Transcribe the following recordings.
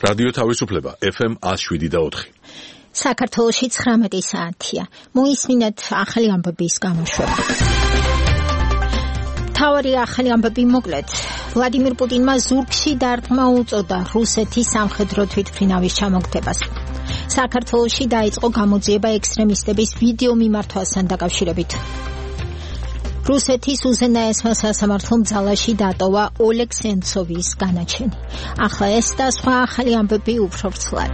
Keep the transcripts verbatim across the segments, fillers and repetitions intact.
რადიო თავისუფლება ეფ ემ one oh seven და four. საქართველოში ცხრამეტი საათია. მოისმინეთ ახალი ამბების გამოშვება. თავარი ახალი ამბები მოკლედ. ვლადიმირ პუტინმა ზურგში დარტყმა უწოდა რუსეთის სამხედრო თვითმფრინავის ჩამოგდებას. საქართველოში დაიწყო გამოძიება ექსტრემისტების ვიდეო მიმართვასთან დაკავშირებით. რუსეთის უზენაესმა სასამართლომ ძალაში დატოვა ოლეგ სენცოვის განაჩენი. ახლა ეს და სხვა ახალი ამბები უფრო ვრცლად.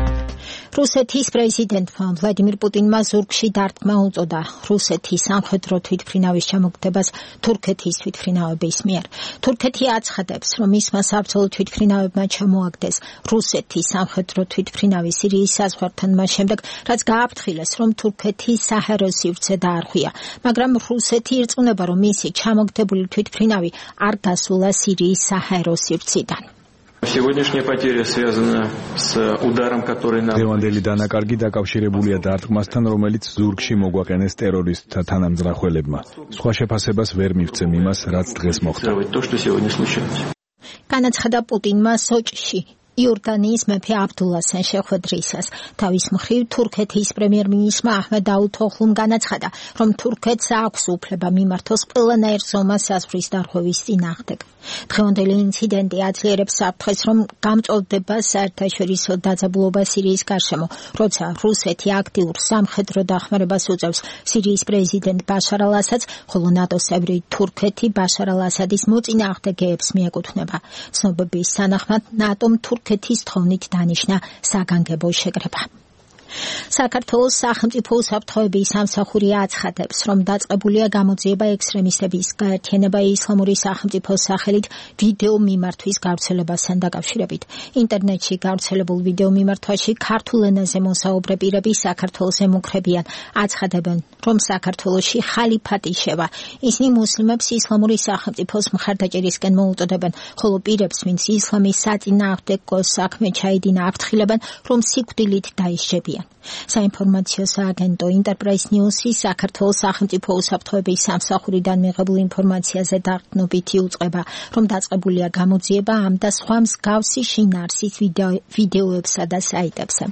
რუსეთის პრეზიდენტმა ვლადიმირ პუტინმა ზურგში დარტყმა უწოდა რუსეთის სამხედრო თვითმფრინავის ჩამოგდებას თურქეთის თვითმფრინავების მიერ. თურქეთი აცხადებს, რომ მისმა საბრძოლო თვითმფრინავებმა ჩამოაგდეს რუსეთის სამხედრო თვითმფრინავი სირიის საზღვართან მას შემდეგ, რაც გააფრთხილეს, რომ თურქეთი საჰაერო სივრცე დაარღვია, მაგრამ რუსეთი ირწმუნება, რომ მისი ჩამოგდებული თვითმფრინავი არ გასულა სირიის საჰაერო სივრციდან. Сегодняшняя потеря связана с ударом, который нам... Დღევანდელი დანაკარგი დაკავშირებულია დარტყმასთან, რომელიც ზურგში მოგვაყენეს ტერორისტთა თანამძღვრელებმა. სხვა შეფასებას ვერ მივცემ იმას, რაც დღეს მოხდა. То, что сегодня случилось. განაცხადა პუტინმა სოჭში იორდანიის მეფე აბდულასენ შეხვედრისას. თავის მხრივ თურქეთის პრემიერ-მინისტრმა აჰმედ დაუთოღლუმ განაცხადა, რომ თურქეთს აქვს უფლება მიმართოს ყველანაირ ზომას საზღვრის დარღვევის წინააღმდეგ. დღევანდელი ინციდენტი აძლიერებს საფრთხეს, რომ გამწვავდება საერთაშორისო დაძაბულობა სირიის გარშემო, როცა რუსეთი აქტიურ სამხედრო დახმარებას უწევს სირიის პრეზიდენტ ბაშარ ალ-ასადს, ხოლო ნატოს წევრი თურქეთი ბაშარ ალ-ასადის მოწინააღმდეგეებს მიეკუთვნება. ცნობების თანახმად ნატომ თურქეთის თხოვნით დანიშნა საგანგებო შეკრება. საქართველოს სახელმწიფო უსაფრთხოების სამსახური აცხადებს, რომ დაწყებულია გამოძიება ექსტრემისტების გაერთიანება ისლამური სახელმწიფოს სახელით ვიდეო მიმართვის გავრცელებასთან დაკავშირებით. ინტერნეტში გავრცელებულ ვიდეო მიმართვაში ქართულ ენაზე მოსაუბრე პირები საქართველოს ემუქრებიან, აცხადებენ, რომ საქართველოში ხალიფატი შევა. ისინი მუსლიმებს ისლამური სახელმწიფოს მხარდაჭერისკენ მოუწოდებენ, ხოლო პირებს, ვინც ისლამის საწინააღმდეგო საქმე ჩაიდინა, აფრთხილებენ, რომ სიკვდილით დაისჯებიან. საინფორმაციო სააგენტო ინტერპრაის ნიუსი საქართველოს სახელმწიფო უსაფრთხოების სამსახურიდან მიღებულ ინფორმაციაზე დაყრდნობით იუწყება, რომ დაწყებულია გამოძიება ამ და სხვა მსგავსი შინაარსის ვიდეოებსა და საიტებზე.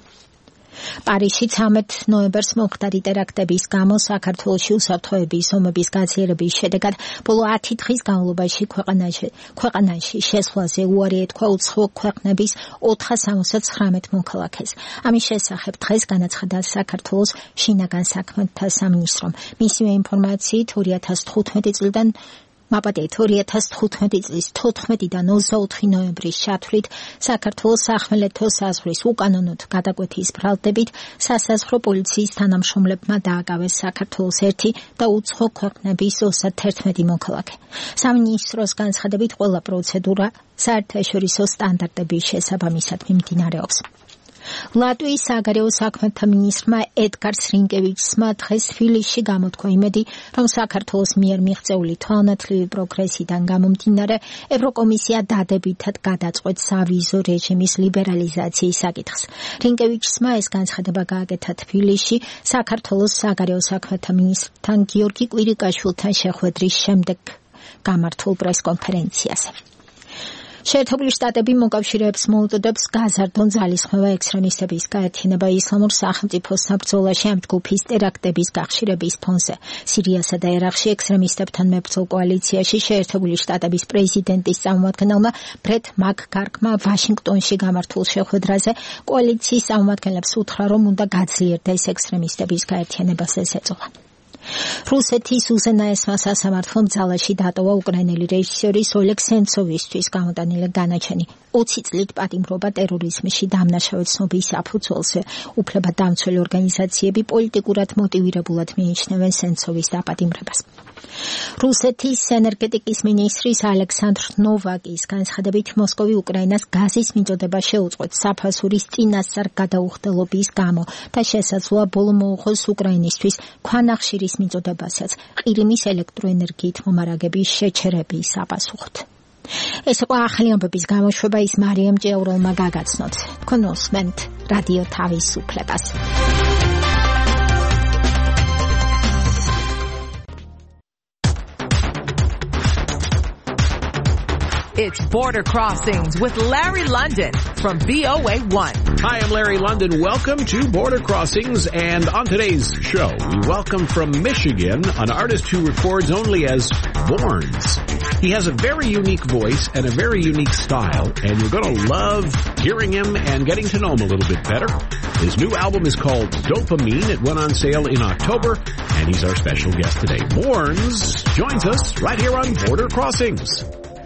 პარიზში ცამეტ ნოემბერს მომხდარი ტერაქტების გამო საქართველოში უსაფრთხოების ომების გაძლიერების შედეგად ბოლო ათი დღის განმავლობაში ქვეყანაში ქვეყანაში შესვლაზე უარი ეთქვა უცხო ქვეყნების ოთხას ორმოცდათხმეტ მოქალაქეს. ამის შესახებ დღეს განაცხადა საქართველოს შინაგან საქმეთა სამინისტრომ. მისივე ინფორმაციით ორი ათას თხუთმეტი წლიდან მაპატეთ ორი ათას თხუთმეტი წლის თოთხმეტიდან ოცდაოთხი ნოემბრის ჩათვლით საქართველოს სახმელეთო საზღვრის უკანონოდ გადაკვეთის ბრალდებით სასაზღვრო პოლიციის თანამშრომლებმა დააკავეს საქართველოს ერთი და უცხო ქვეყნების ოცდაათერთმეტი მოქალაქე. სამინისტროს განცხადებით ყველა პროცედურა საერთაშორისო სტანდარტების შესაბამისად მიმდინარეობს. ლატვიის საგარეო საქმეთა მინისტრმა ედგარ სრინკევიჩსმა დღეს თბილისში გამოთქვა იმედი, რომ საქართველოს მიერ მიღწეული თვალნათლივი პროგრესიდან გამომდინარე, ევროკომისია დადებითად გადაწყვეტს სავიზო რეჟიმის ლიბერალიზაციის საკითხს. რინკევიჩსმა ეს განცხადება გააკეთა თბილისში საქართველოს საგარეო საქმეთა მინისტრთან გიორგი კვირიკაშვილთან შეხვედრის შემდეგ გამართულ პრესკონფერენციაზე. შეერთებული შტატები მოკავშირეებს მოუწოდებს გაზარდონ ძალისხმევა ექსტრემისტების გაერთიანება ისლამურ სახელმწიფოსთან ბრძოლაში ამ ჯგუფის ტერაქტების გახშირების ფონზე. სირიასა და ერაყში ექსტრემისტებთან მებრძოლ კოალიციაში შეერთებული შტატების პრეზიდენტის წარმომადგენელმა ბრეტ მაკგარგმა ვაშინგტონში გამართულ შეხვედრაზე კოალიციის წარმომადგენლებს უთხრა, რომ უნდა გაძლიერდეს ექსტრემისტების გაერთიანებას ესეწოლა. რუსეთის უზენაესმა სასამართლომ ძალაში დატოვა უკრაინელი რეჟისორის ოლეგ სენცოვისთვის გამოტანილი განაჩენი. ოცი წლით პატიმრობა ტერორიზმში დამნაშავე ცნობის საფუძველზე. უფლებადამცველი ორგანიზაციები პოლიტიკურად მოტივირებულად მიიჩნევენ სენცოვის დაპატიმრებას. რუსეთის ენერგეტიკის მინისტრის ალექსანდრ ნოვაკის განცხადებით მოსკოვი უკრაინას გაზის მიწოდება შეუწყვეტ საფასურის წინასწარ გადაუხდელობის გამო და შესაძლოა ბოლო მოუღოს უკრაინისთვის ქვანახშირის მიწოდებასაც ყირიმის ელექტროენერგიით მომარაგების შეჩერების საპასუხოდ. ეს იყო ახალი ამბების გამოშვება, ის მარიამ ჭეურელმა გაგაცნოთ. თქვენ უსმენთ რადიო თავისუფლებას. It's Border Crossings with Larry London from V O A one. Hi, I'm Larry London. Welcome to Border Crossings. And on today's show, we welcome from Michigan an artist who records only as Borns. He has a very unique voice and a very unique style, and you're going to love hearing him and getting to know him a little bit better. His new album is called Dopamine. It went on sale in October, and he's our special guest today. Borns joins us right here on Border Crossings.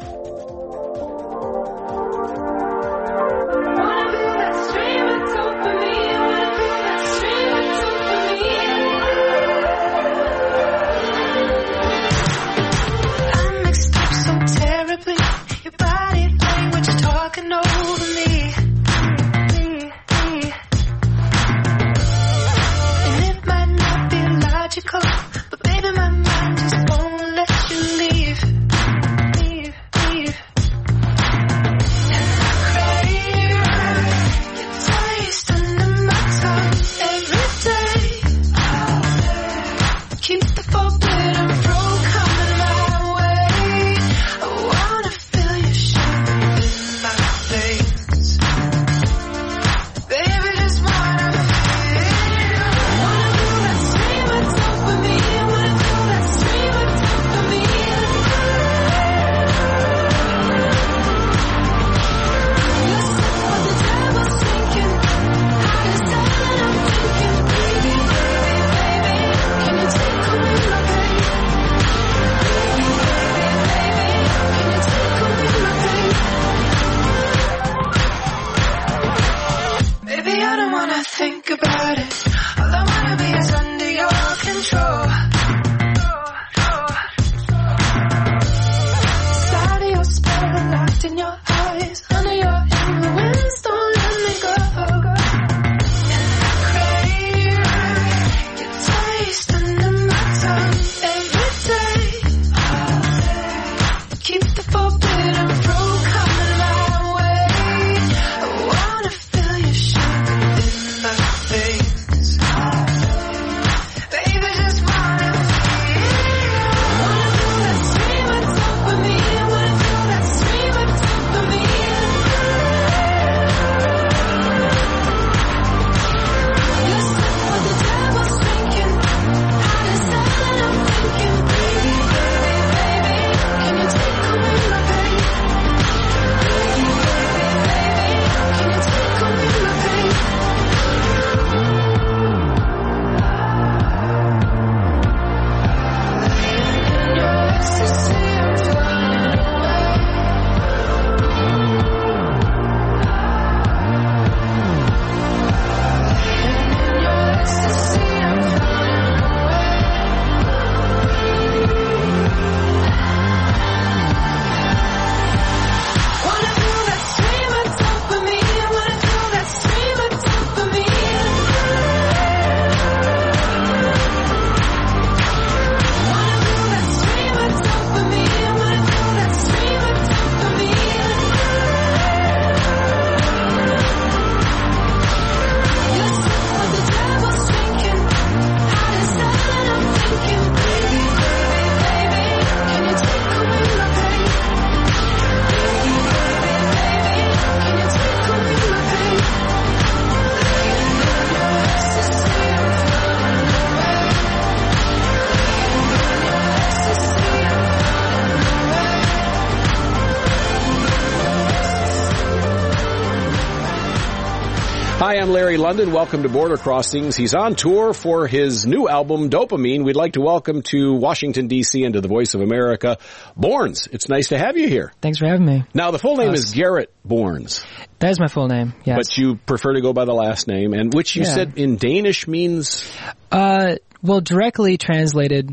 Hi, I'm Larry London. Welcome to Border Crossings. He's on tour for his new album, Dopamine. We'd like to welcome to Washington, D C and to the Voice of America, Borns. It's nice to have you here. Thanks for having me. Now, the full name Us. is Garrett Borns. That is my full name, yes. But you prefer to go by the last name, and which you Yeah. said in Danish means? Uh, well, directly translated,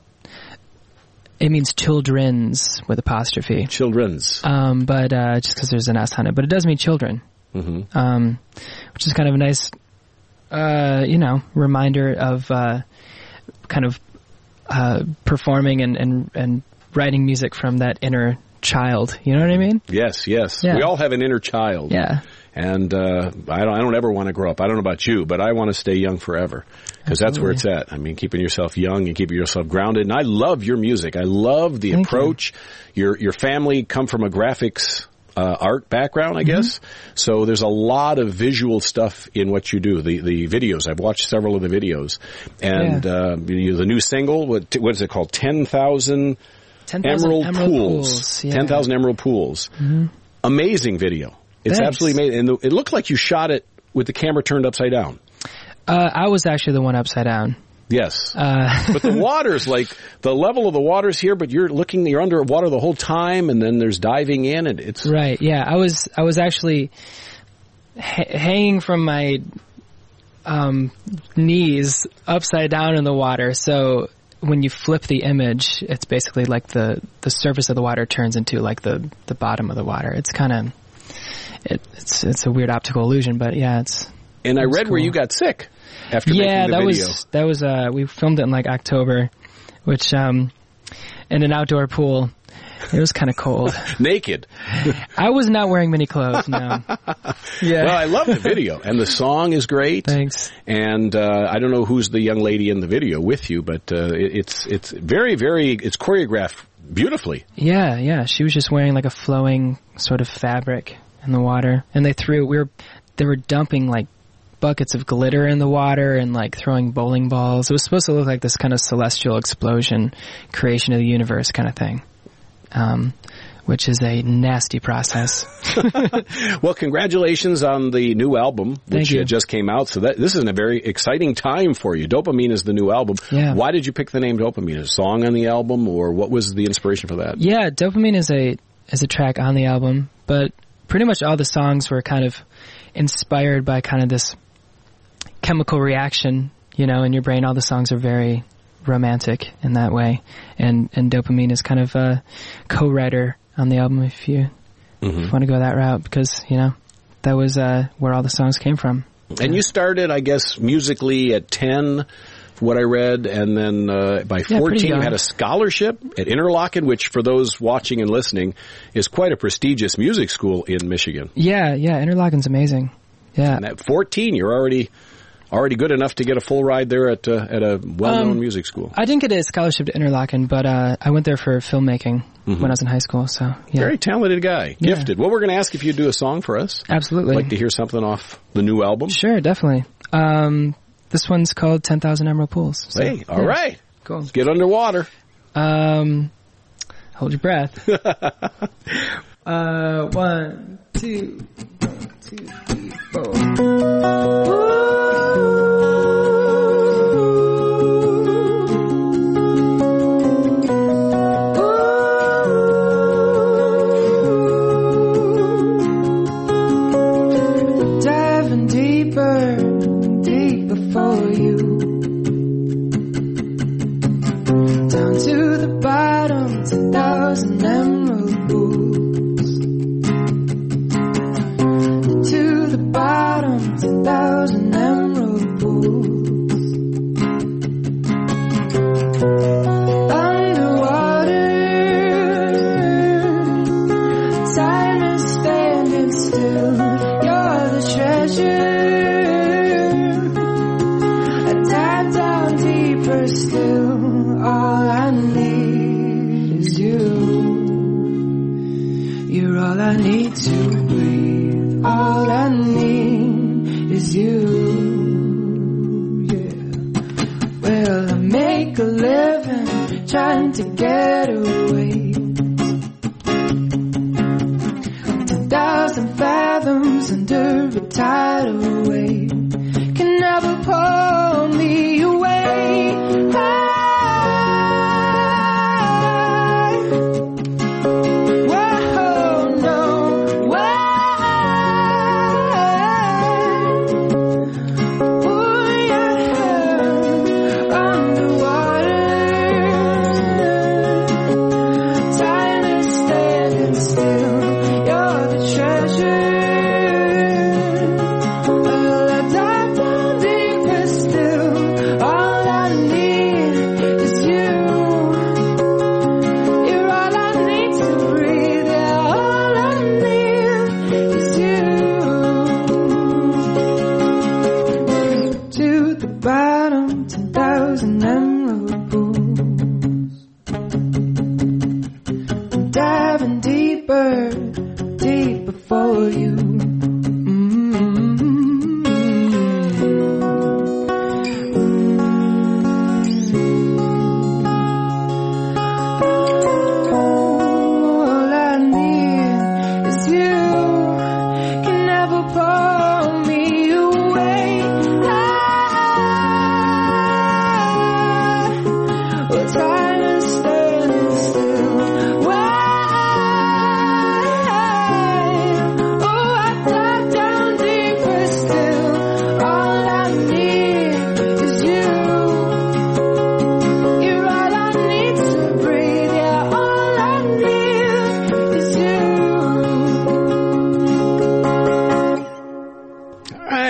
it means children's with apostrophe. Children's. Um, but uh, just because there's an S on it. But it does mean children. Mm-hmm. Um, which is kind of a nice, uh, you know, reminder of uh, kind of uh, performing and, and, and writing music from that inner child. You know what I mean? Yes, yes. Yeah. We all have an inner child. Yeah. And uh, I don't I don't ever want to grow up. I don't know about you, but I want to stay young forever because that's where it's at. I mean, keeping yourself young and keeping yourself grounded. And I love your music. I love the Thank approach. You. Your your family come from a graphics uh, art background, I guess. Mm-hmm. So there's a lot of visual stuff in what you do. The the videos. I've watched several of the videos. And yeah. uh, you, the new single, what, what is it called? ten thousand Emerald, Emerald Pools. Pools. Yeah. ten thousand Emerald Pools. Mm-hmm. Amazing video. It's Thanks. absolutely amazing. And the, it looked like you shot it with the camera turned upside down. Uh, I was actually the one upside down. Yes. Uh, but the water's like, the level of the water's here, but you're looking, you're underwater the whole time, and then there's diving in, and it's... Right, yeah. I was, I was actually ha- hanging from my um, knees upside down in the water, so when you flip the image, it's basically like the, the surface of the water turns into like the, the bottom of the water. It's kind of... It, it's it's a weird optical illusion, but yeah, it's. And I read cool. where you got sick after yeah, making the that video. was that was uh we filmed it in like October, which um in an outdoor pool. It was kind of cold. Naked. I was not wearing many clothes. No. Yeah. Well, I love the video, and the song is great. Thanks. And uh, I don't know who's the young lady in the video with you, but uh, it, it's it's very very it's choreographed beautifully. Yeah, yeah. She was just wearing like a flowing sort of fabric in the water, and they threw we were they were dumping like buckets of glitter in the water and like throwing bowling balls. It was supposed to look like this kind of celestial explosion, creation of the universe kind of thing, um, which is a nasty process. Well, congratulations on the new album, which uh, just came out. So that this is a very exciting time for you. Dopamine is the new album. Yeah. Why did you pick the name Dopamine? A song on the album, or what was the inspiration for that? Yeah, Dopamine is a is a track on the album, but pretty much all the songs were kind of inspired by kind of this chemical reaction, you know, in your brain. All the songs are very romantic in that way. And, and Dopamine is kind of a co-writer on the album if you, mm-hmm. if you want to go that route, because, you know, that was uh, where all the songs came from. And you started, I guess, musically at ten, what I read, and then uh, by yeah, fourteen you had a scholarship at Interlochen, which for those watching and listening is quite a prestigious music school in Michigan. Yeah, yeah, Interlochen's amazing. Yeah. And at fourteen, you're already already good enough to get a full ride there at uh, at a well-known um, music school. I didn't get a scholarship to Interlochen, but uh, I went there for filmmaking mm-hmm. when I was in high school. So yeah. Very talented guy, yeah. gifted. Well, we're going to ask if you'd do a song for us. Absolutely. I'd like to hear something off the new album. Sure, definitely. Um, this one's called ten thousand Emerald Pools. So, hey, all yeah. right. Cool. Let's get underwater. Um, hold your breath. uh, one, two, one, two, three, four.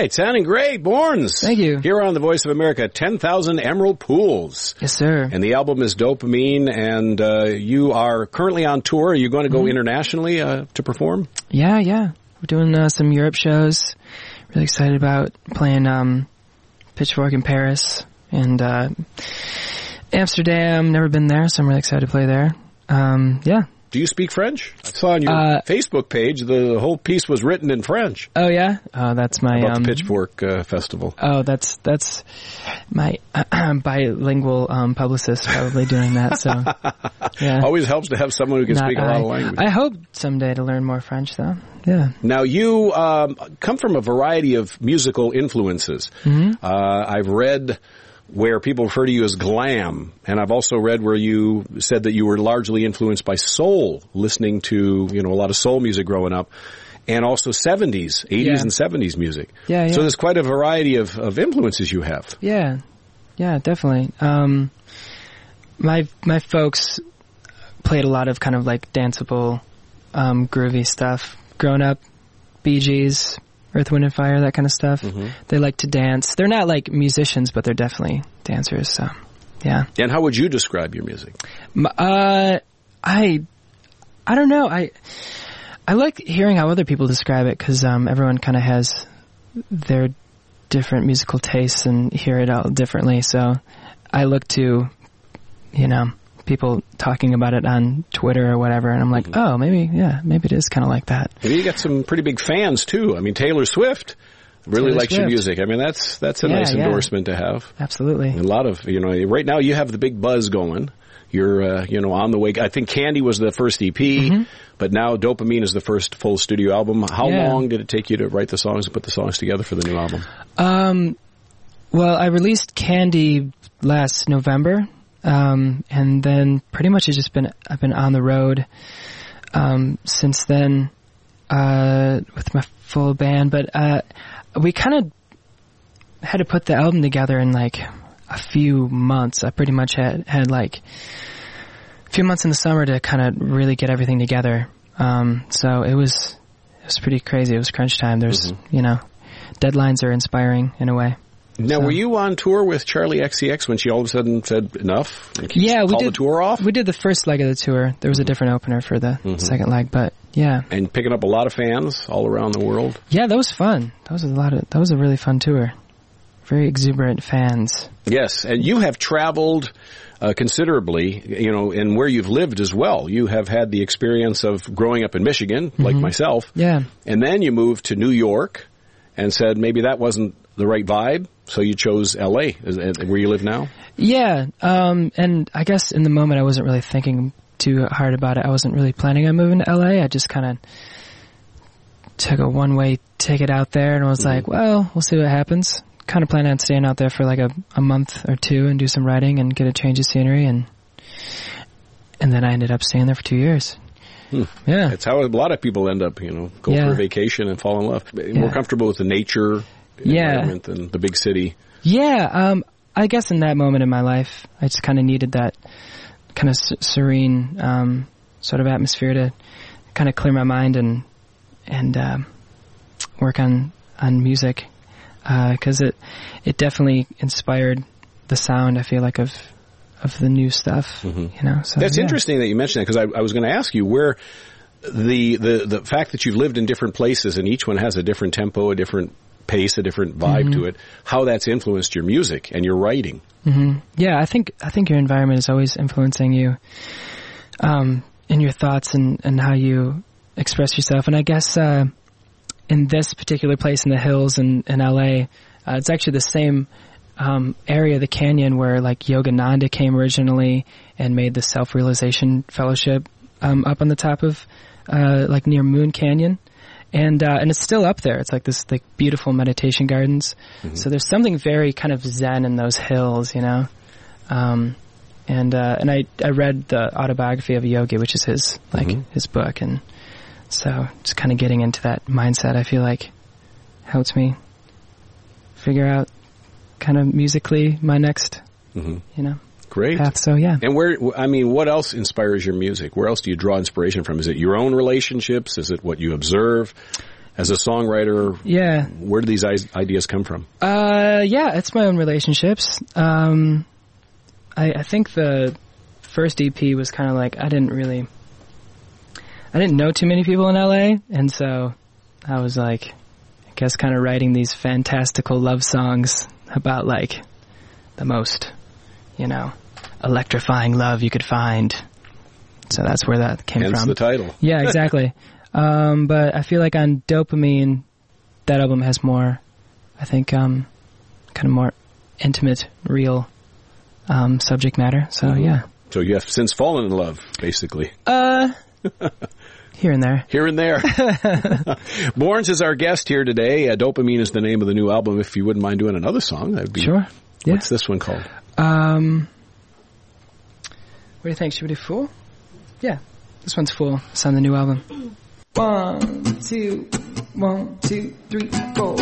right. Sounding great. Borns. Thank you. Here on the Voice of America, ten thousand Emerald Pools. Yes, sir. And the album is Dopamine, and uh, you are currently on tour. Are you going to go mm-hmm. internationally uh, to perform? Yeah, yeah. We're doing uh, some Europe shows. Really excited about playing um, Pitchfork in Paris and uh, Amsterdam. Never been there, so I'm really excited to play there. Um, yeah. Do you speak French? I saw on your uh, Facebook page the whole piece was written in French. Oh yeah, oh that's my about um, the Pitchfork uh, Festival. Oh, that's that's my uh, bilingual um, publicist probably doing that. So yeah, always helps to have someone who can Not speak a I. lot of languages. I hope someday to learn more French, though. Yeah. Now you um, come from a variety of musical influences. Mm-hmm. Uh, I've read where people refer to you as glam, and I've also read where you said that you were largely influenced by soul, listening to, you know, a lot of soul music growing up, and also seventies, eighties yeah. and seventies music. Yeah, yeah. So there's quite a variety of, of influences you have. Yeah, yeah, definitely. Um, my my folks played a lot of kind of like danceable, um, groovy stuff. Growing up, Bee Gees, Earth, Wind and Fire, that kind of stuff. Mm-hmm. They like to dance. They're not like musicians, but they're definitely dancers. So, yeah. And how would you describe your music? Uh, I, I don't know. I, I like hearing how other people describe it because um, everyone kind of has their different musical tastes and hear it all differently. So, I look to, you know, people talking about it on Twitter or whatever, and I'm like, mm-hmm. oh, maybe, yeah, maybe it is kind of like that. Maybe you got some pretty big fans, too. I mean, Taylor Swift really Taylor likes Swift. your music. I mean, that's that's a yeah, nice yeah. endorsement to have. Absolutely. And a lot of, you know, right now you have the big buzz going. You're, uh, you know, on the way. I think Candy was the first E P, mm-hmm. but now Dopamine is the first full studio album. How yeah. long did it take you to write the songs and put the songs together for the new album? Um, well, I released Candy last November. Um, and then pretty much it's just been, I've been on the road, um, since then, uh, with my full band, but, uh, we kind of had to put the album together in like a few months. I pretty much had, had like a few months in the summer to kind of really get everything together. Um, so it was, it was pretty crazy. It was crunch time. There's, mm-hmm. you know, deadlines are inspiring in a way. Now, so. were you on tour with Charlie X C X when she all of a sudden said enough? Yeah, we call did the tour off. We did the first leg of the tour. There was a different opener for the mm-hmm. second leg, but yeah. And picking up a lot of fans all around the world. Yeah, that was fun. That was a lot of. That was a really fun tour. Very exuberant fans. Yes, and you have traveled uh, considerably, you know, and where you've lived as well. You have had the experience of growing up in Michigan, mm-hmm. like myself. Yeah. And then you moved to New York and said maybe that wasn't the right vibe. So you chose L A, is it where you live now? Yeah, um, and I guess in the moment I wasn't really thinking too hard about it. I wasn't really planning on moving to L A. I just kind of took a one-way ticket out there and was mm-hmm. like, well, we'll see what happens. Kind of planned on staying out there for like a, a month or two and do some writing and get a change of scenery, and and then I ended up staying there for two years. Hmm. Yeah. It's how a lot of people end up, you know, go yeah. for a vacation and fall in love. More yeah. comfortable with the nature environment yeah. than the big city. Yeah, um, I guess in that moment in my life, I just kind of needed that kind of s- serene um, sort of atmosphere to kind of clear my mind and and um, work on on music, because uh, it it definitely inspired the sound, I feel like, of of the new stuff. Mm-hmm. You know, so that's yeah. interesting that you mentioned that, because I, I was going to ask you where the, the the fact that you've lived in different places and each one has a different tempo, a different pace, a different vibe mm-hmm. to it, how that's influenced your music and your writing. Mm-hmm. Yeah, I think I think your environment is always influencing you um, in your thoughts and, and how you express yourself. And I guess uh, in this particular place in the hills in, in L A, uh, it's actually the same um, area of the canyon where like Yogananda came originally and made the Self-Realization Fellowship um, up on the top of uh, like near Moon Canyon. And uh, and it's still up there. It's like this like beautiful meditation gardens. Mm-hmm. So there's something very kind of zen in those hills, you know. Um, and uh, and I I read the autobiography of a yogi, which is his like mm-hmm. his book, and so just kind of getting into that mindset, I feel like helps me figure out kind of musically my next, mm-hmm. you know. Great. Path. So yeah. And where, I mean, what else inspires your music? Where else do you draw inspiration from? Is it your own relationships? Is it what you observe? as a songwriter, yeah. where do these ideas come from? Uh, yeah, it's my own relationships. Um, I, I think the first E P was kind of like, I didn't really, I didn't know too many people in L A, and so I was like, I guess kind of writing these fantastical love songs about like the most, you know, electrifying love you could find. So that's where that came Hence from. the title. Yeah, exactly. um, but I feel like on Dopamine, that album has more, I think, um, kind of more intimate, real um, subject matter. So, mm-hmm. yeah. So you have since fallen in love, basically. Uh, here and there. Here and there. Borns is our guest here today. Uh, Dopamine is the name of the new album. If you wouldn't mind doing another song, that would be... Sure. Yeah. What's this one called? Um, what do you think? Should we do Fool? Yeah, this one's Fool. It's on the new album. One, two, one, two, three, four.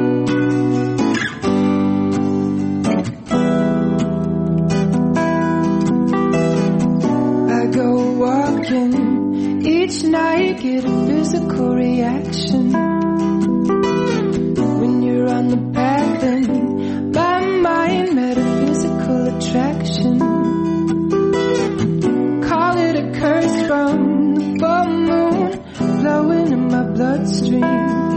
I go walking each night, get a physical reaction. When you're on the path, then my mind metaphysical attraction. Call it a curse from the full moon blowing in my bloodstream.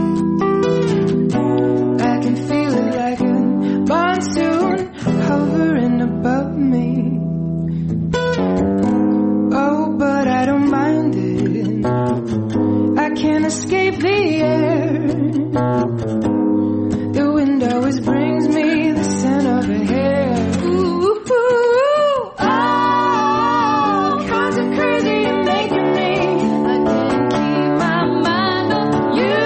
I can feel it like a monsoon hovering above me. Oh, but I don't mind it. I can't escape the air. The wind always brings me the scent of a hair. Ooh, ooh, ooh, oh, kinds of crazy you're making me. I can't keep my mind on you.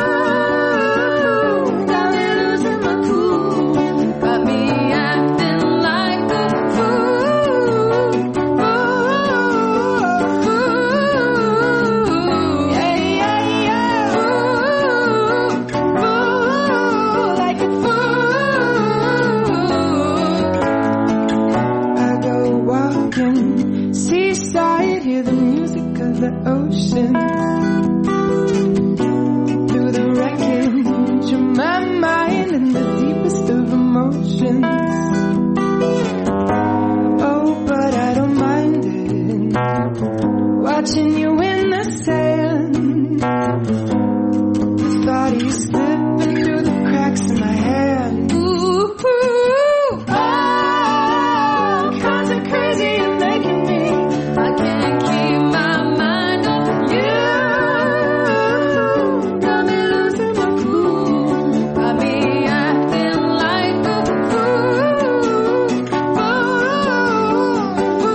Got me losing my cool. Got me acting like a fool. Ooh, yeah, yeah, yeah. Ooh, ooh, like a I go walking seaside, hear the music of the ocean. Through the wreckage of my mind and the deepest of emotions. Oh, but I don't mind it. Watching you in the sand. The thought of you slipping through the cracks in my hand. Ooh, ooh, oh, kinds of crazy you're making me. I can't keep my mind on you. Got me losing my cool. Got me acting like a fool. Ooh,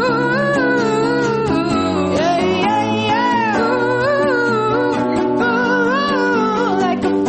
ooh, yeah, yeah, yeah. Ooh, ooh, like a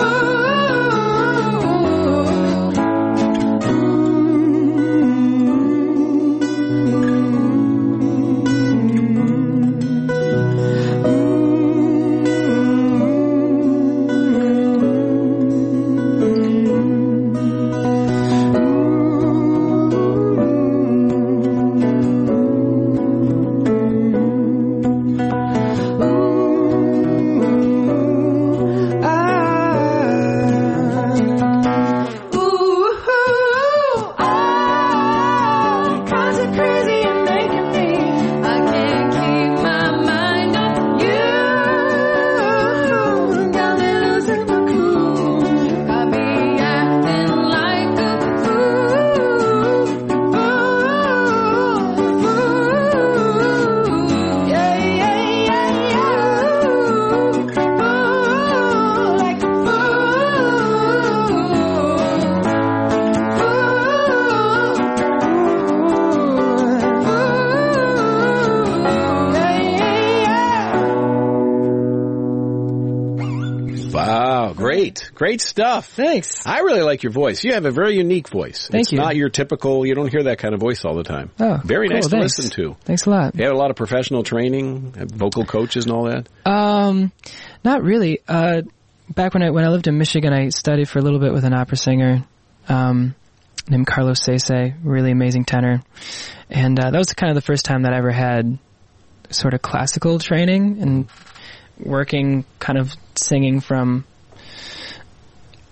Great stuff. Thanks. I really like your voice. You have a very unique voice. Thank it's you. It's not your typical, you don't hear that kind of voice all the time. Oh, very cool, nice to thanks. listen to. Thanks a lot. You had a lot of professional training, vocal coaches and all that? Um, not really. Uh, back when I when I lived in Michigan, I studied for a little bit with an opera singer um, named Carlos Sese, really amazing tenor. And uh, that was kind of the first time that I ever had sort of classical training and working, kind of singing from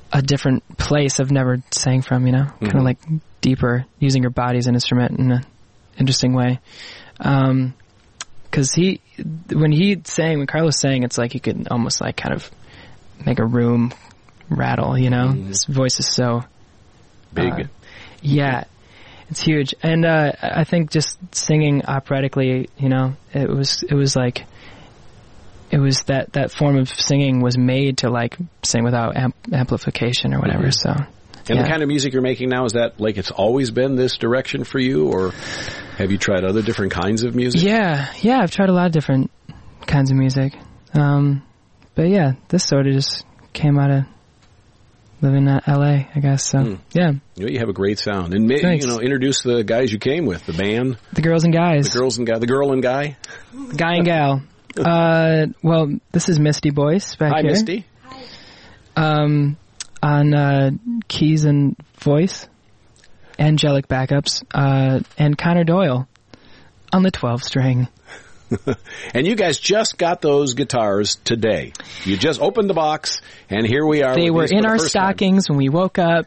a different place I've never sang from, you know, mm-hmm. kind of like deeper, using your body as an instrument in an interesting way. Um, cause he, when he sang, when Carlos sang, it's like you could almost like kind of make a room rattle, you know, mm-hmm. his voice is so big. Uh, yeah, it's huge. And, uh, I think just singing operatically, you know, it was, it was like, it was that, that form of singing was made to like sing without amp- amplification or whatever. Mm-hmm. So, and yeah. the kind of music you're making now, is that like it's always been this direction for you, or have you tried other different kinds of music? Yeah, yeah, I've tried a lot of different kinds of music. Um, but yeah, this sort of just came out of living in L A, I guess. So, mm. yeah. You know, you have a great sound. And, may, you know, introduce the guys you came with, the band. The girls and guys. The girls and guy, the girl and guy. Guy and gal. Uh, well, this is Misty Boyce back Hi, here. Hi, Misty. Hi. Um, on uh, keys and voice, angelic backups, uh, and Connor Doyle on the twelve string. And you guys just got those guitars today. You just opened the box, and here we are. They were in our stockings time. When we woke up.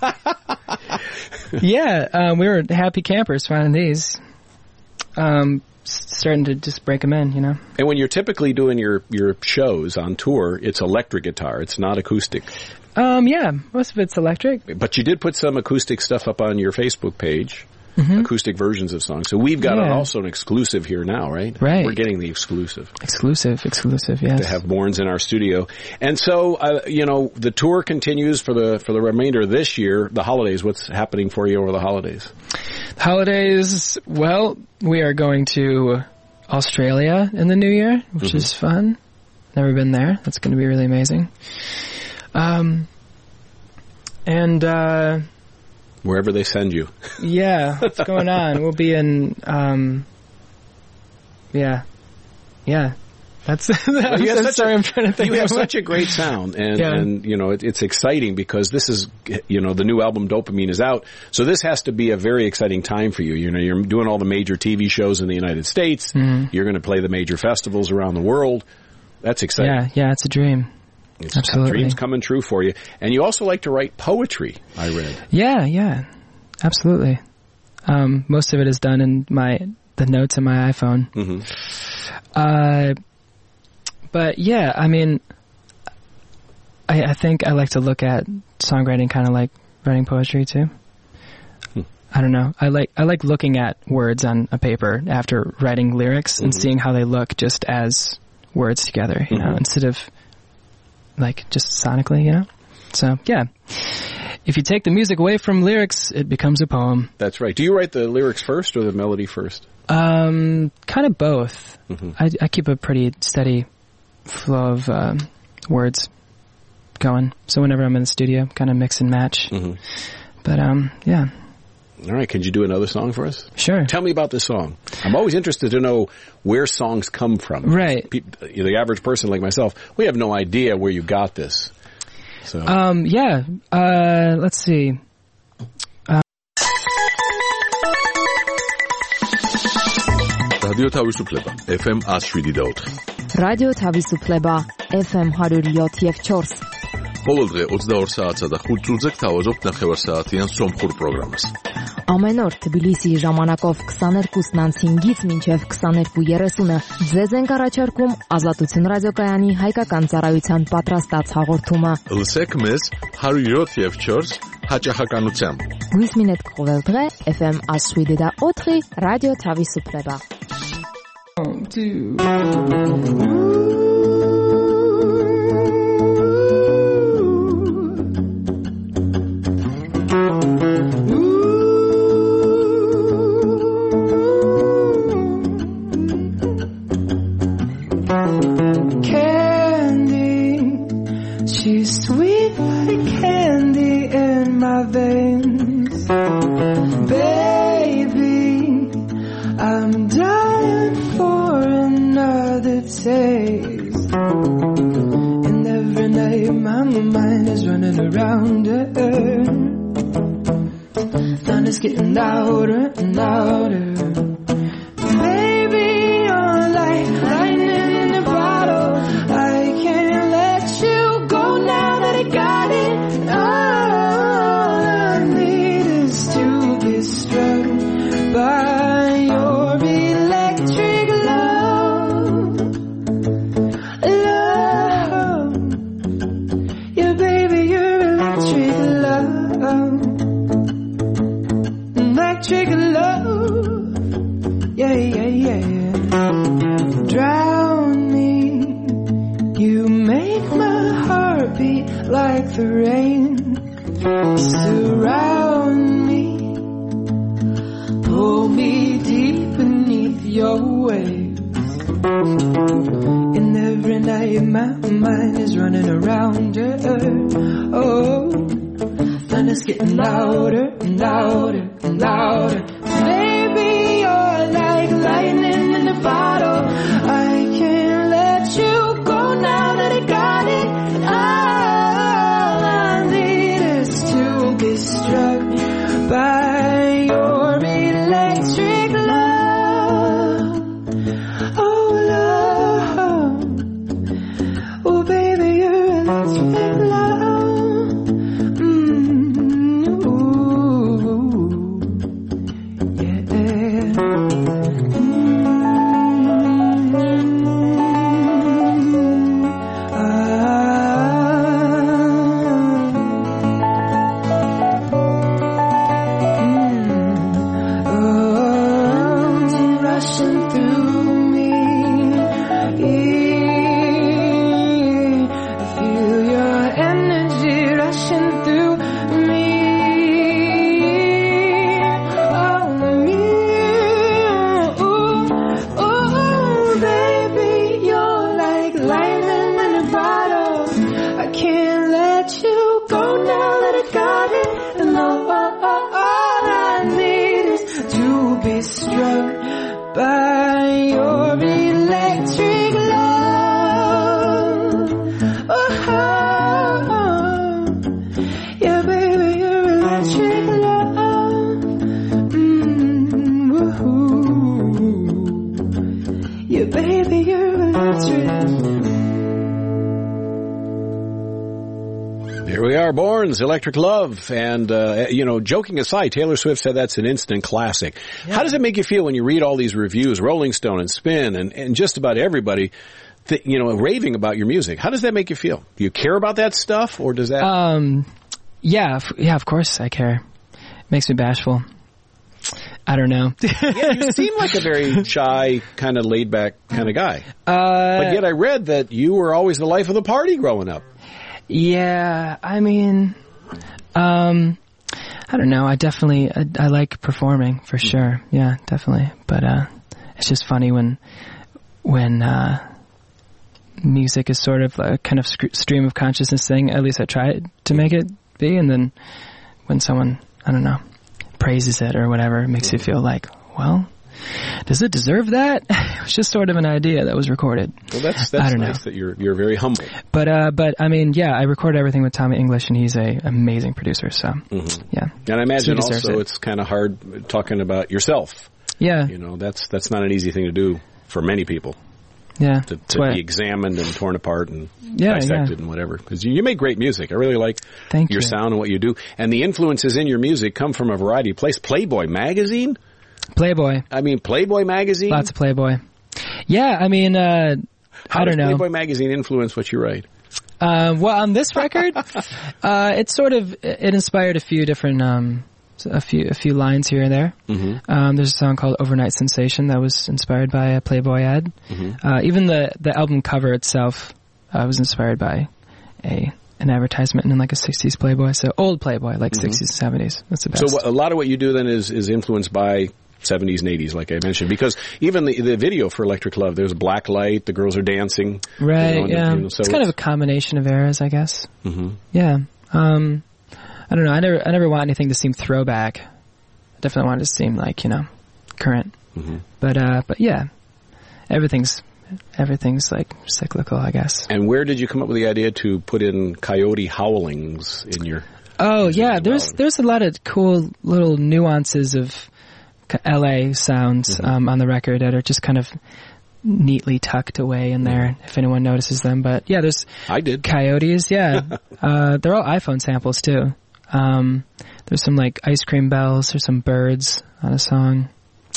Yeah, um, we were happy campers finding these. Um, starting to just break them in, you know. And when you're typically doing your, your shows on tour, it's electric guitar. It's not acoustic. Um, yeah, most of it's electric. But you did put some acoustic stuff up on your Facebook page, mm-hmm. acoustic versions of songs. So we've got yeah. an, also an exclusive here now, right? Right. We're getting the exclusive. Exclusive, exclusive, yes. To have Borns in our studio. And so, uh, you know, the tour continues for the for the remainder of this year. The holidays, what's happening for you over the holidays? Holidays, well, we are going to Australia in the new year, which mm-hmm. is fun. Never been there. That's going to be really amazing. Um, and, uh... wherever they send you. Yeah, what's going on? We'll be in, um... yeah. Yeah. That's, well, I'm so sorry, a, I'm trying to think. You have such a great sound, and, yeah. and you know, it, it's exciting because this is, you know, the new album Dopamine is out, so this has to be a very exciting time for you. You know, you're doing all the major T V shows in the United States, mm-hmm. you're going to play the major festivals around the world. That's exciting. Yeah, yeah, it's a dream. It's Absolutely. Dreams coming true for you. And you also like to write poetry, I read. Yeah, yeah, absolutely. Um, most of it is done in my, the notes in my iPhone. Mm-hmm. Uh, But yeah, I mean, I, I think I like to look at songwriting kind of like writing poetry too. Hmm. I don't know. I like I like looking at words on a paper after writing lyrics mm-hmm. and seeing how they look just as words together, you mm-hmm. know, instead of like just sonically, you know. So yeah, if you take the music away from lyrics, it becomes a poem. That's right. Do you write the lyrics first or the melody first? Um, kind of both. Mm-hmm. I, I keep a pretty steady flow of um, words going. So whenever I'm in the studio, kind of mix and match. Mm-hmm. But um, yeah. All right, can you do another song for us? Sure. Tell me about this song. I'm always interested to know where songs come from. Right. People, the average person like myself, we have no idea where you got this. So. Um, yeah. Uh, let's see. Radio Tavisupleba, F M one oh seven point four. Radio Tavisupleba, F M one oh seven point four. ყოველდღე ოცდაორ საათსა და ხუთ წუთზე გთავაზობთ ნახევარსაათიან სომხურ პროგრამას. Ամեն օր Թբիլիսիի ժամանակով քսաներկուսն անց հինգից մինչև քսաներկու երեսունը ձեզ ենք առաջարկում Ազատություն ռադիոկայանի հայկական ծառայության պատրաստած հաղորդումը։ Լսեք մեզ one oh seven point four հաճախականությամբ։ Գույսմինետ ყოვելդღե F M one oh seven point four Radio Tavisupleba. She's sweet like candy in my veins. Baby, I'm dying for another taste. And every night my mind is running around her. And it's getting louder and louder. Baby, you're like lightning in a bottle. I can't let you go now that I got it. Drown me. You make my heart beat like the rain. Surround me. Pull me deep beneath your waves. And every night my mind is running around her. Oh, thunder's getting louder and louder and louder. Baby, you're like lightning in a bottle. I can't let you go now that I got it. And all I need is to be struck by your electric love. Oh, love. Oh, baby, your electric love. Mm, ooh. Yeah. Borns, Electric Love, and, uh, you know, joking aside, Taylor Swift said that's an instant classic. Yeah. How does it make you feel when you read all these reviews, Rolling Stone and Spin, and, and just about everybody, th- you know, raving about your music? How does that make you feel? Do you care about that stuff, or does that... Um, yeah, f- yeah, of course I care. It makes me bashful. I don't know. Yeah, you seem like a very shy, kind of laid-back kind of guy. Uh, but yet I read that you were always the life of the party growing up. Yeah, I mean, um, I don't know. I definitely, I, I like performing for sure. Yeah, definitely. But, uh, it's just funny when, when, uh, music is sort of a kind of sc- stream of consciousness thing. At least I try to make it be. And then when someone, I don't know, praises it or whatever, it makes you feel like, well, does it deserve that? It was just sort of an idea that was recorded. Well, that's that's I don't nice know. that you're you're very humble. But uh, but I mean, yeah, I recorded everything with Tommy English, and he's a amazing producer. So mm-hmm. yeah, and I imagine so also it. it's kind of hard talking about yourself. Yeah, you know, that's that's not an easy thing to do for many people. Yeah, to, to be examined and torn apart and yeah, dissected yeah. and whatever. Because you, you make great music. I really like Thank your you. sound and what you do. And the influences in your music come from a variety of places. Playboy magazine. Playboy. I mean, Playboy magazine? Lots of Playboy. Yeah, I mean, uh, How I don't does know. Playboy magazine influence what you write? Uh, well, on this record, uh, it sort of, it inspired a few different, um, a few, a few lines here and there. Mm-hmm. Um, there's a song called Overnight Sensation that was inspired by a Playboy ad. Mm-hmm. Uh, even the, the album cover itself, uh, was inspired by a, an advertisement in like a sixties Playboy. So old Playboy, like mm-hmm. sixties, seventies. That's the best. So what, a lot of what you do then is, is influenced by seventies and eighties, like I mentioned, because even the the video for Electric Love, there's black light, the girls are dancing. Right, you know, yeah. You know, so it's kind of a combination of eras, I guess. Mm-hmm. Yeah. Um, I don't know. I never, I never want anything to seem throwback. I definitely want it to seem like, you know, current. Mm-hmm. But, uh, but yeah, everything's, everything's like cyclical, I guess. And where did you come up with the idea to put in coyote howlings in your... Oh, yeah. There's, well? there's a lot of cool little nuances of L A sounds, mm-hmm. um, on the record that are just kind of neatly tucked away in there, mm-hmm. if anyone notices them. But yeah, there's I did coyotes. Yeah, uh, they're all iPhone samples too. Um, there's some like ice cream bells. There's some birds on a song.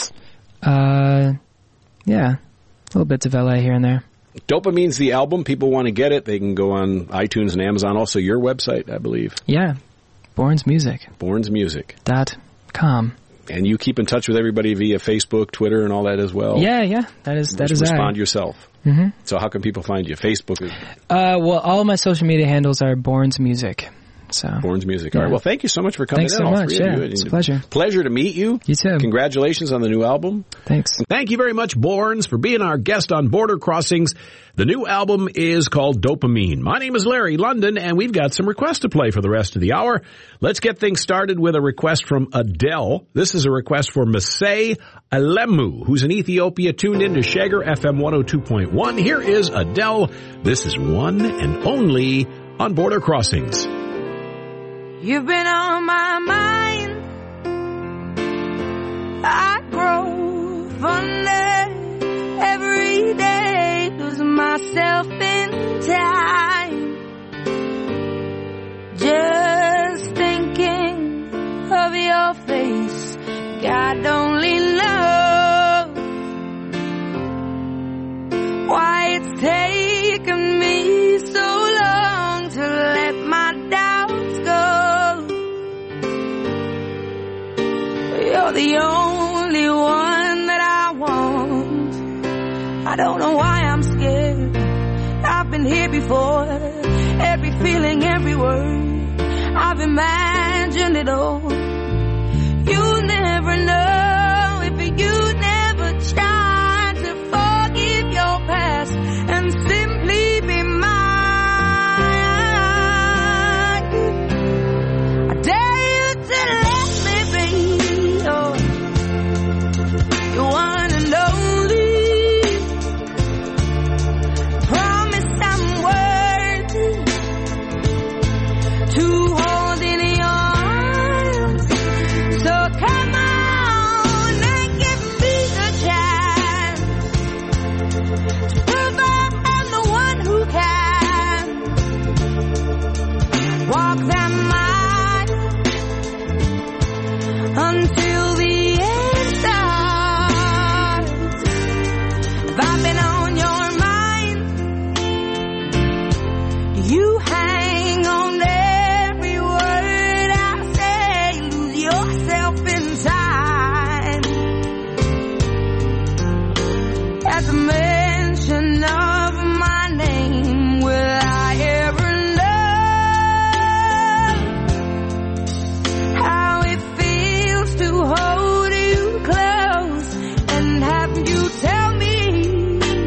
Uh, yeah, little bits of L A here and there. Dopamine's the album. People want to get it. They can go on iTunes and Amazon. Also, your website, I believe. Yeah, Borns Music. Borns Music Dot com. And you keep in touch with everybody via Facebook, Twitter, and all that as well? Yeah, yeah. That is that Just is respond I. yourself. Mm-hmm. So how can people find you? Facebook? Is... Uh, well, all of my social media handles are Borns Music. So Borns Music. Yeah. All right. Well, thank you so much for coming Thanks in. so all much. three Yeah, of you. it's a pleasure. Pleasure to meet you. You too. Congratulations on the new album. Thanks. Thank you very much, Borns, for being our guest on Border Crossings. The new album is called Dopamine. My name is Larry London, and we've got some requests to play for the rest of the hour. Let's get things started with a request from Adele. This is a request for Masay Alemu, who's in Ethiopia, tuned in to Shager F M one oh two point one. Here is Adele. This is One and Only on Border Crossings. You've been on my mind. I grow fonder every day, losing myself in time. Just thinking of your face, God only knows why it's taken me so long to let my doubts go. You're the only one that I want. I don't know why I'm scared. I've been here before. Every feeling, every word, I've imagined it all. You never know if you never try to forgive your past and simply be mine. I dare you to let me be your, your one and only. Promise I'm worthy to hold in your arms. So come on and give me the chance to prove I'm the one who can walk that mile until the end starts. If I've been on your mind, you hang on every word I say, lose yourself in time. At the mention of my name, will I ever know how it feels to hold you close and have you tell me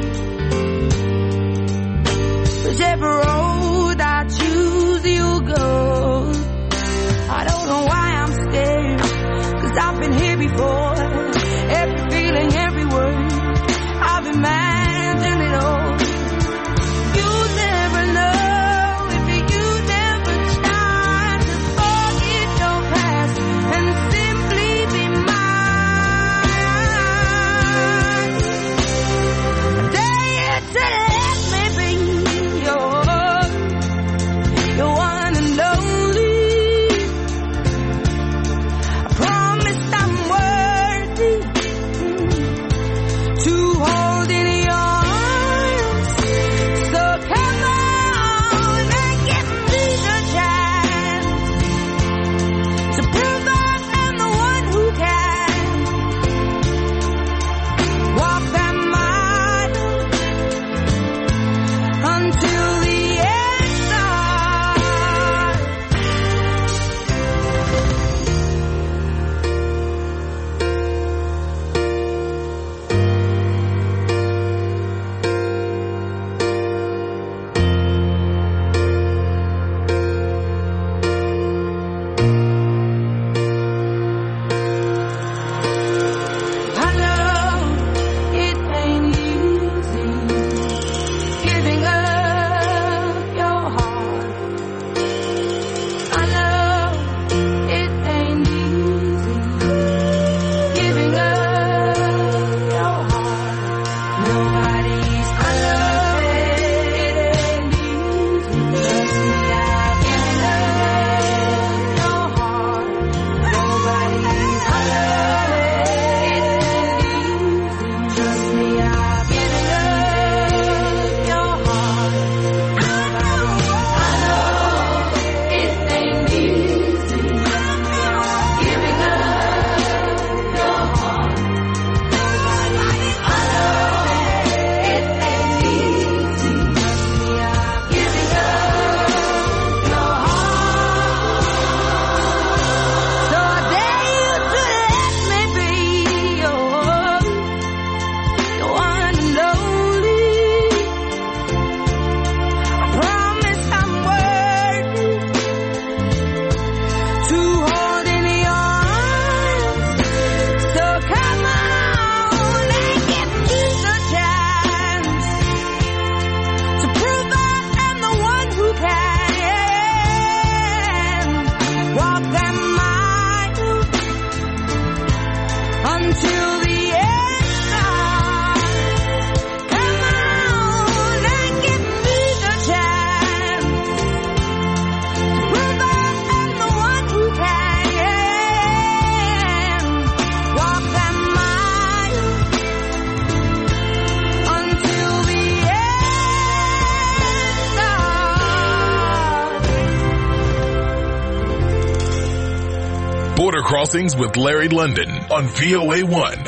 Border Crossings with Larry London on V O A one.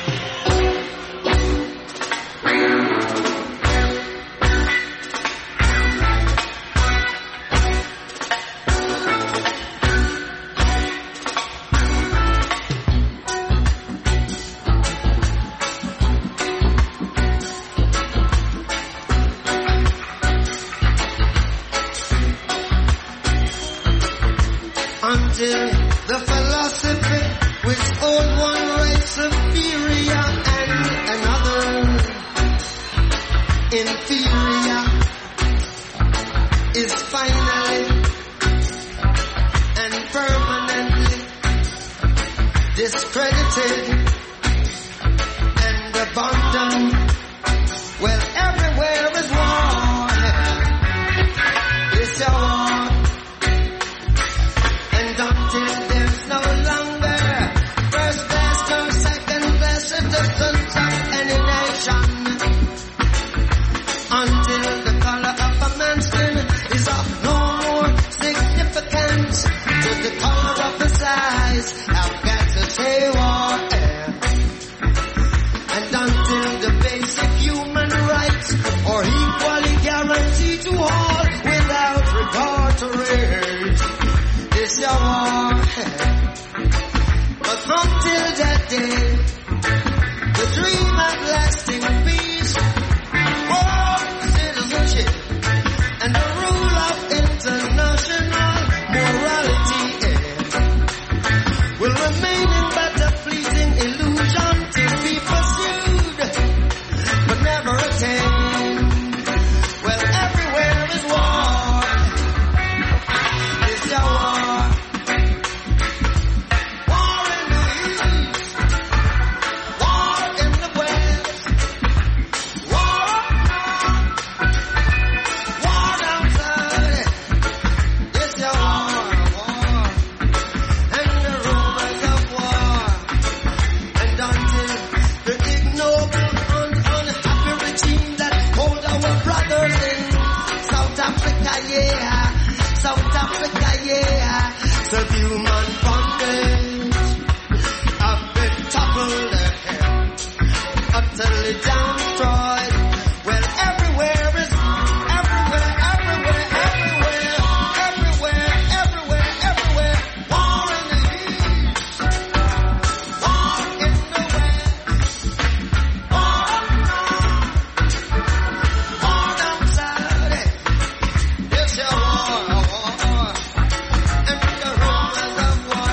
Until the philosophy which old one writes superior and another inferior is finally and permanently discredited and abandoned. Well, everywhere is war. It's a war. Until there's no longer first best or second best citizens of any nation. Until the color of a man's skin is of no more significance to the color of the size. I've got to say war. And until the basic human rights are equally guaranteed to all without regard to race. It's your war. But until that day, the dream of lasting peace, world citizenship, and the rule of international morality will remain in but a fleeting illusion to be pursued, but never attained. Well, everywhere is war. It's your war. Subhuman bondage, I've been toppled ahead, utterly destroyed. Well, everywhere is, everywhere, everywhere, everywhere, everywhere, everywhere, everywhere. War in the east, war in the west, war north, war down south. It's your war, war. And the rumors of war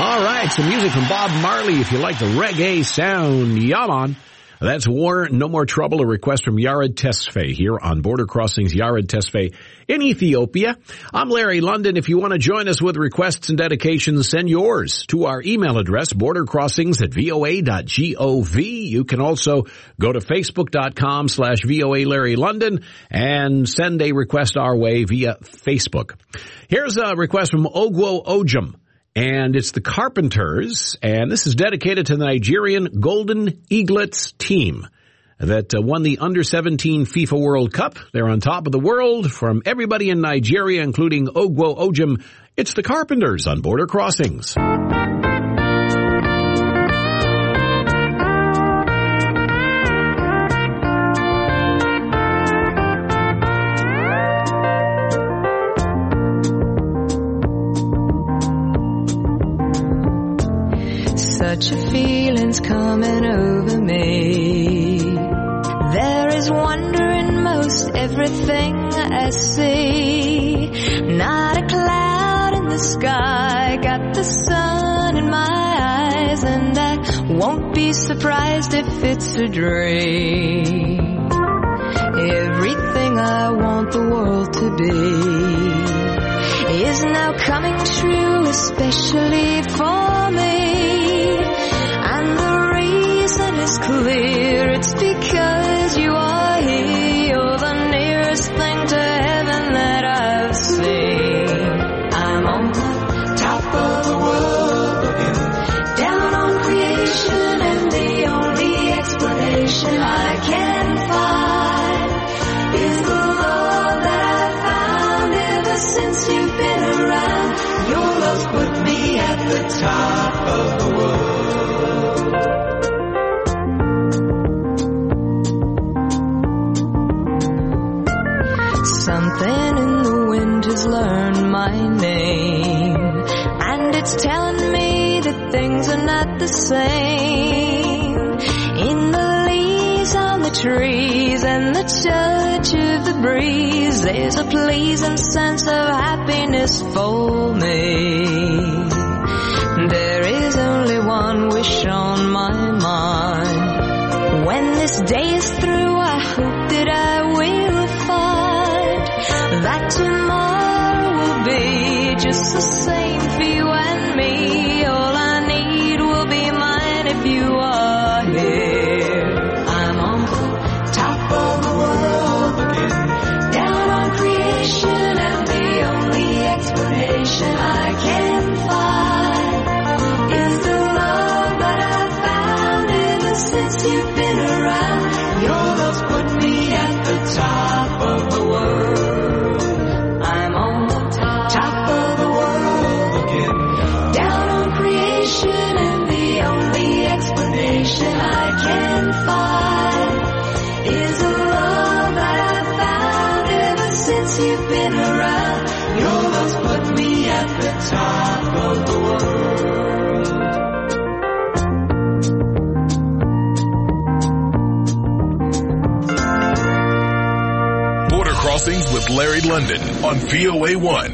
All right, some music from Bob Marley if you like the reggae sound. Yaman. That's War, No More Trouble, a request from Yared Tesfaye here on Border Crossings, Yared Tesfaye in Ethiopia. I'm Larry London. If you want to join us with requests and dedications, send yours to our email address, bordercrossings at voa dot gov. You can also go to facebook.com slash VOA Larry London and send a request our way via Facebook. Here's a request from Ogwo Ojem. And it's the Carpenters, and this is dedicated to the Nigerian Golden Eaglets team that uh, won the under seventeen FIFA World Cup. They're on top of the world. From everybody in Nigeria, including Ogwo Ojem, it's the Carpenters on Border Crossings. Such a feeling's coming over me. There is wonder in most everything I see. Not a cloud in the sky, got the sun in my eyes, and I won't be surprised if it's a dream. Everything I want the world to be is now coming true, especially for me. And the reason is clear, it's because you are here. You're the nearest thing to heaven that I've seen. I'm on the top of the world, looking down on creation, and the only explanation I can find is the love that I've found ever since you've been around. Your love's put me at the top of the world. Something in the wind has learned my name, and it's telling me that things are not the same. In the leaves on the trees and the touch of the breeze, there's a pleasing sense of happiness for me. There is only one wish on my mind. When this day is through, I hope that I will find that tomorrow will be just the same for you and me. All I need will be mine if you are here. I'm on the top of the world, looking down on creation, and the only explanation I can find is the love that I've found ever since you've been around. Your love's put me at the top of the world. I'm on the top of the world, looking down on creation, and the only explanation I can find is the love that I've found ever since you've been around. Your love's put me at the top of the world. Border Crossings with Larry London on V O A one.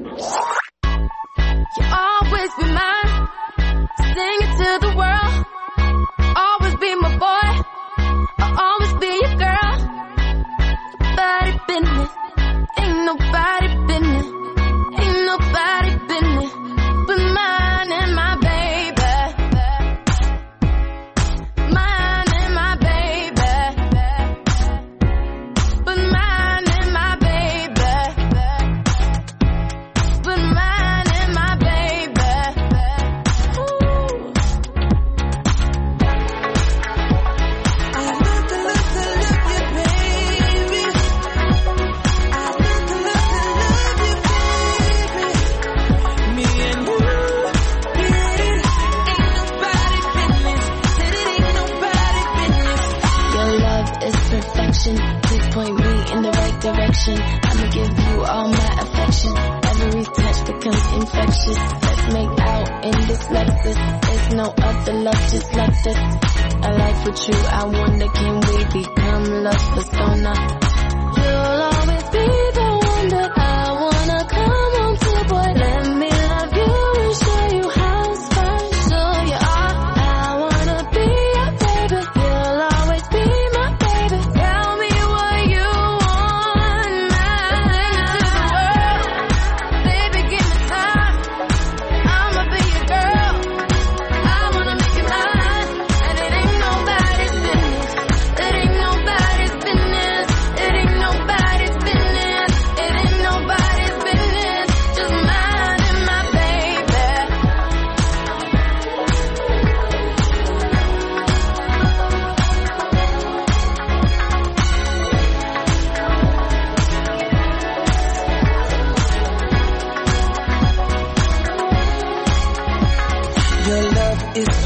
You'll always be mine, sing it to the world. Always be my boy, I'll always be your girl. Nobody business, ain't nobody business, ain't nobody business but mine and my baby. Mine and my baby, but mine and my baby, but mine and my baby. Ooh. I look, look, look at baby. I look, look, look at baby. Me and you, yeah. Ain't nobody business. Said it ain't nobody business. Your love is perfection. Please point me in the right direction. I'ma give you all my affection. Every touch becomes infectious. Let's make out in this Lexus. There's no other love just like this. A life with you, I wonder, can we become love persona? You'll always be the one that I wanna come home to, boy. Let me love you and show you how it's fun.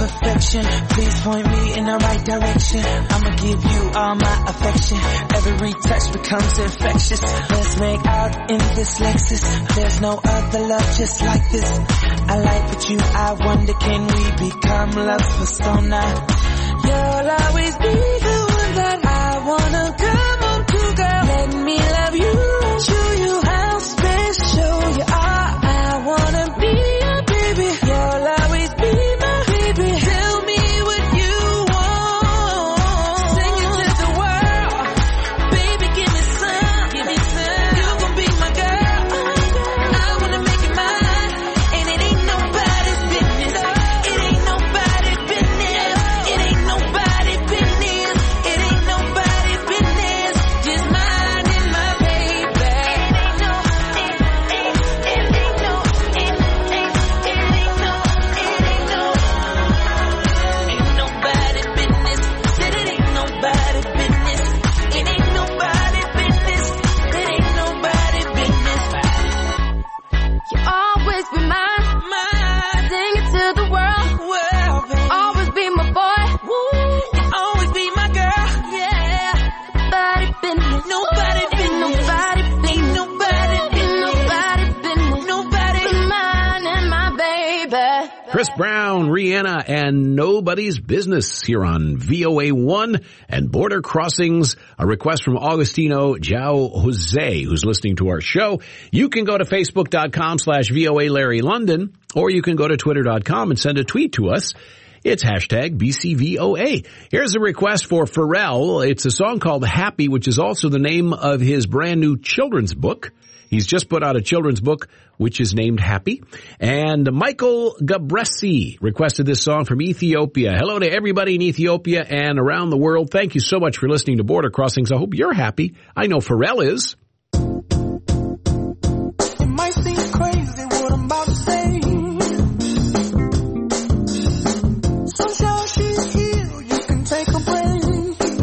perfection. Please point me in the right direction. I'ma give you all my affection. Every touch becomes infectious. Let's make out in this Lexus. There's no other love just like this. I like what you, I wonder, can we become lovers? So now you'll always be the one that I wanna come on to, girl. Let me love you, show you how special you are. I wanna be your baby. You'll always be my baby. Tell me what you want. Sing it to the world. Baby, give me some. Give me some. You gon' be my girl. I wanna make it mine. And it ain't nobody's business. It ain't nobody's business. It ain't nobody's business. It ain't nobody's business. Just mine and my baby. It ain't no, it ain't, it ain't no, it ain't, it ain't no, it ain't no, ain't nobody's business. Said it ain't nobody's business. It ain't nobody's business. It ain't nobody's business. You always be mine, Mine, sing it to the world. well, baby. Always be my boy, You always be my girl. Yeah. nobody business. Nobody Ain't business. nobody Ain't nobody Ain't business. nobody business. Nobody. But mine and my baby. Chris Brown, Rihanna, and Nobody's Business here on V O A one and Border Crossings. A request from Augustino Jao Jose, who's listening to our show. You can go to facebook.com slash VOA Larry London, or you can go to twitter dot com and send a tweet to us. It's hashtag B C V O A. Here's a request for Pharrell. It's a song called Happy, which is also the name of his brand new children's book. He's just put out a children's book, which is named Happy. And Michael Gabresi requested this song from Ethiopia. Hello to everybody in Ethiopia and around the world. Thank you so much for listening to Border Crossings. I hope you're happy. I know Pharrell is. It might seem crazy what I'm about to say. Sunshine, she's here. You can take a break.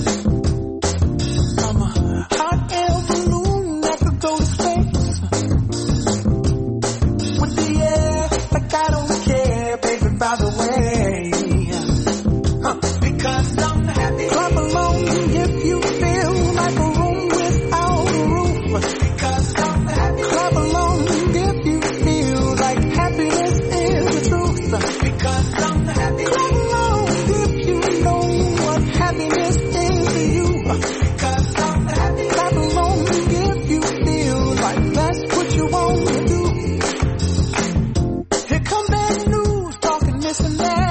I'm a hot air balloon that could go to space. With the air, like I don't care, baby, by the way. Huh. Because I'm happy. Clap along if you feel like a room without a roof. Because I'm happy. Clap along if you feel like happiness is the truth. Because I'm happy. Clap along if you know what happiness is to you. Because I'm happy. Clap along if you feel like that's what you want to do. Here come bad news, talking this and that.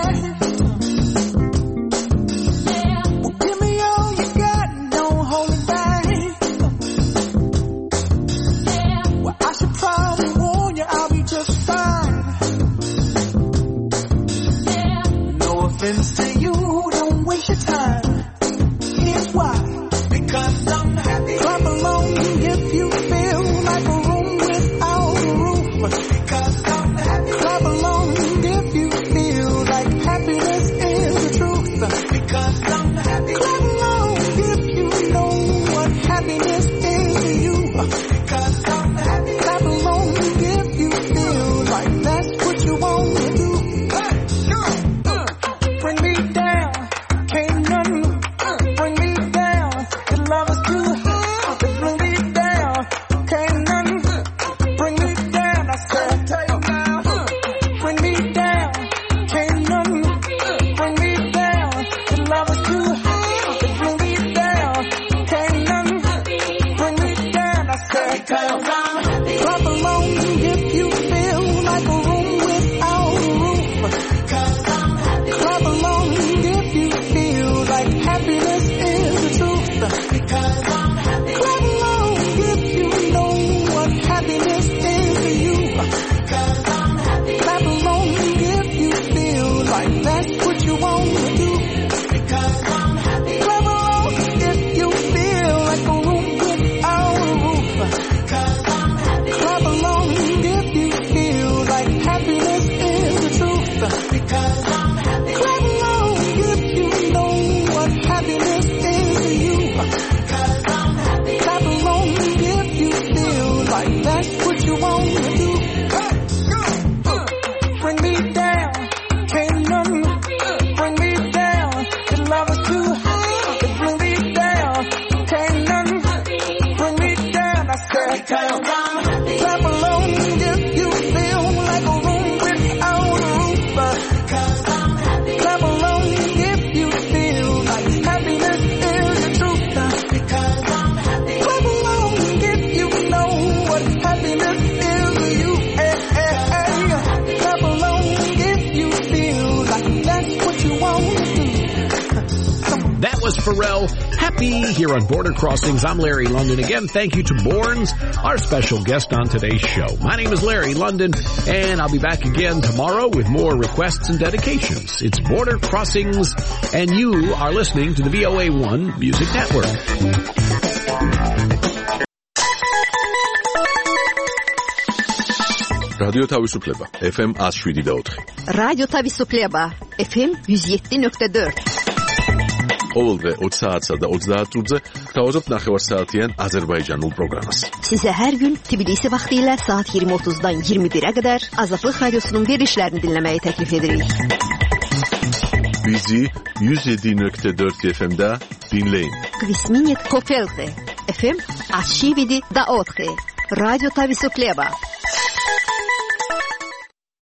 Alice Farrell, Happy, here on Border Crossings. I'm Larry London. Again, thank you to Borns, our special guest on today's show. My name is Larry London, and I'll be back again tomorrow with more requests and dedications. It's Border Crossings, and you are listening to the V O A one Music Network. რადიო თავისუფლება ეფ ემ one oh seven point four. რადიო თავისუფლება ეფ ემ one oh seven point four. ყოველდღე twenty საათსა და thirty წუთზე გთავაზობთ ნახევარსაათიან აზერბაიჯანულ პროგრამას. Sizə hər gün Tbilisi vaxtı ilə saat twenty thirty-dan twenty one-ə qədər Azadlıq Radiosunun verilişlərini dinləməyi təklif edirik. Bizi one oh seven point four efe em'də dinləyin. Kvisminit Kofelte efe em one oh seven point four. Radyo Tavisufleba.